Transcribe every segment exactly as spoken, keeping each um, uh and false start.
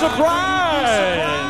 surprise!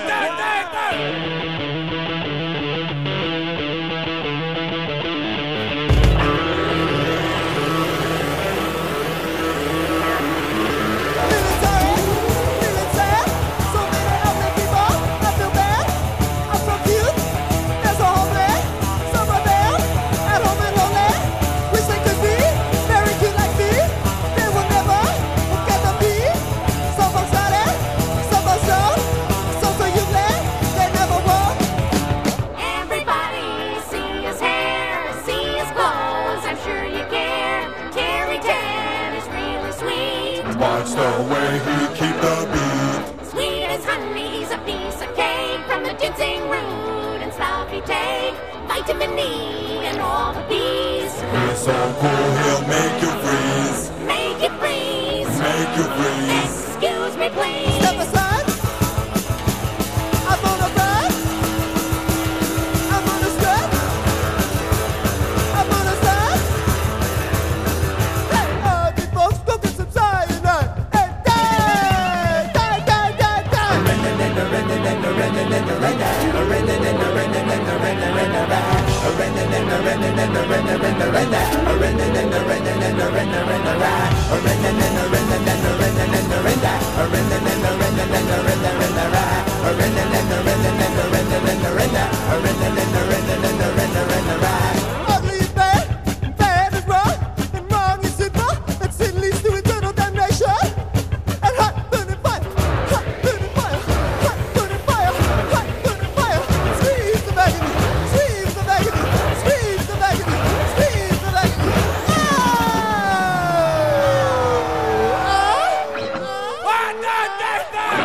Watch the way he keep the beat. Sweet as honey, he's a piece of cake. From the ginseng root and stuff he take. Vitamin E and all the bees. He's so cool, he'll make you freeze. Make you freeze. Make you freeze. Excuse me, please. Step aside. I'm on a ride. I'm on a step. I'm on a step. Hey, all the folks, go get some cyanide. Hey, die, die, die, die, die. Ugly is bad, bad is wrong, and wrong is sinful, and sin leads to eternal damnation. And hot burning fire, hot burning fire, hot burning fire, hot burning fire. Squeeze the agony, squeeze the agony, squeeze the agony, squeeze the agony. Ah! Ah! Ah!